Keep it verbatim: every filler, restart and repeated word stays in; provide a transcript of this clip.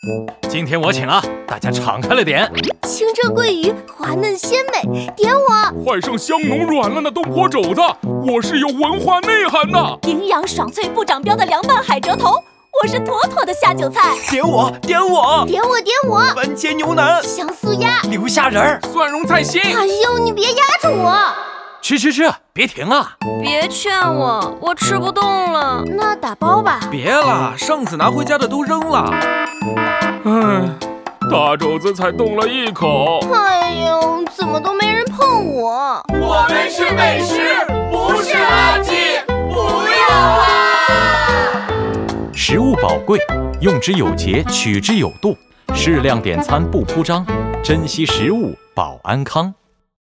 今天我请啊，大家敞开了点。 清蒸桂鱼滑嫩鲜美，点我！ 快上香浓软烂的东坡肘子，我是有文化内涵的。 营养爽脆不长膘的凉拌海蜇头，我是妥妥的下酒菜。 点我，点我， 点我，点我！ 番茄牛腩， 香酥鸭， 流虾仁儿， 蒜蓉菜心。 哎呦，你别压着我！ 吃吃吃，别停啊！ 别劝我，我吃不动了。 那打包吧。 别了，上次拿回家的都扔了。 唉，大肘子才动了一口。 哎呦，怎么都没人碰我？ 我们是美食，不是垃圾，不要啊！ 食物宝贵，用之有节，取之有度，适量点餐不铺张，珍惜食物保安康。